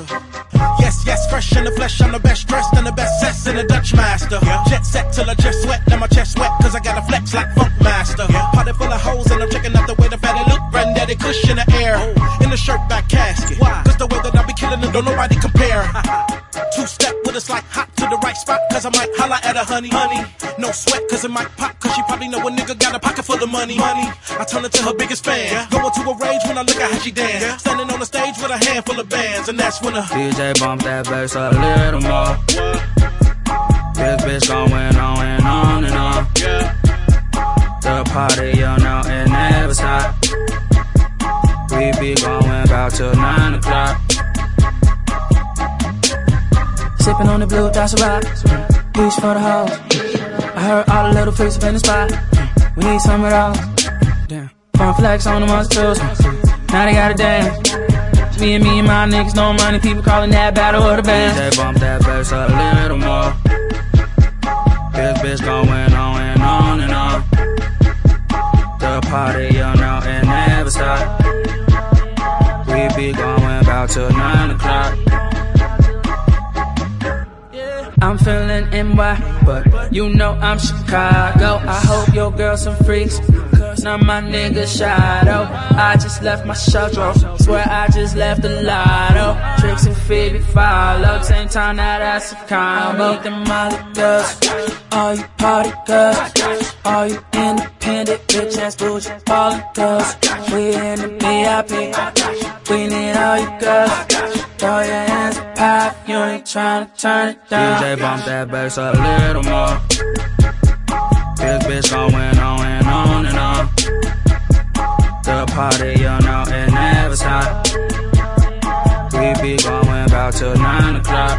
master. Yes, yes, fresh in the flesh, I'm the best dressed and the best sets in the Dutch master. Jet set till I just sweat, now my chest wet, cause I got a flex like Funk Master. Pocket full of holes and I'm checking out the way the fatty look, granddaddy cush in the air. In the shirt back casket, cause the way that I be killing it, don't nobody compare. Two-step with us like hot to the right spot, cause I might holla at a honey. No sweat, cause it might pop, cause she probably know a nigga got a pocket full of money. I turn into her biggest fan, going to a rage when I look at how she dance. Standing on the stage with a handful of bands, and that's when DJ bump that bass a little more. This bitch going on and on and on. The party, you know, it never stop. We be going about till 9 o'clock. Sippin' on the blue, that's a rock. Reach for the hoes. I heard all the little freaks up in the spot. We need some of those. Damn. Fun flex on the muscles. Now they gotta dance. Me and my niggas, no money. People calling that battle of the band. DJ bump that bass a little more. This bitch going on and on and on. The party, you know, it never stop. We be going about till 9 o'clock. I'm feeling NY, but you know I'm Chicago. I hope your girl some freaks, cause now my nigga shadow. I just left my shuttle, swear I just left the lotto. Tricks and Phoebe follow, same time now that's a combo. I them Molly girls, all you party girls, all you independent bitch ass bougie ballin' girls. We in the VIP, we need all you girls. Throw your hands up high, you ain't tryna turn it down. DJ bump that bass a little more. This bitch going on and on and on. The party, you know, it never stop. We be going about till 9 o'clock.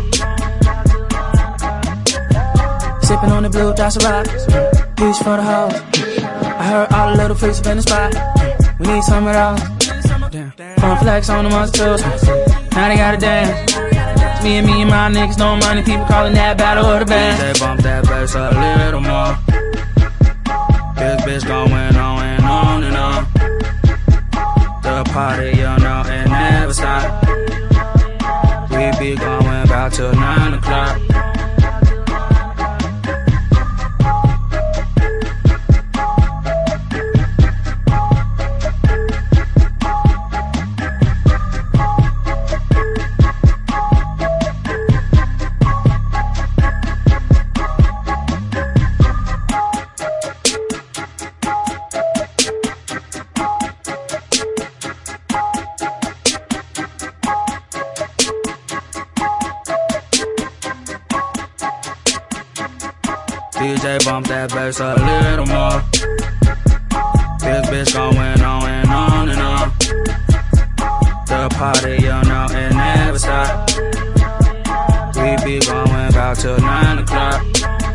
Sippin' on the blue, that's a rock. Reach for the hoes. I heard all the little freaks up in the spot. We need some of those. Fun flex on the muscles. Now they gotta dance. Me and my niggas, no money. People calling that battle of the band. DJ bump that bass a little more. This bitch going on and on and on. The party, you know, it never stop. We be going about till 9 o'clock. DJ bump that bass a little more. This bitch going on and on and on. The party, you know, it never stop. We be going about till 9 o'clock.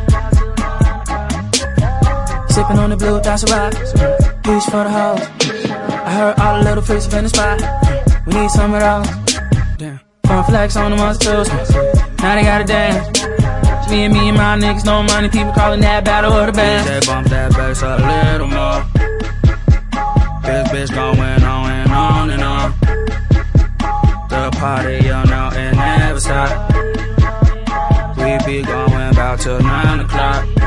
Sippin' on the blue, that's a rock. Reach for the hoes. I heard all the little freaks up in the spot. We need some of those. Fun flex on the muscles. Now they gotta dance. Me and my niggas, no money. People calling that battle of the band. DJ bump that bass a little more. This bitch going on and on and on. The party, you know, it never stop. We be going about till 9 o'clock.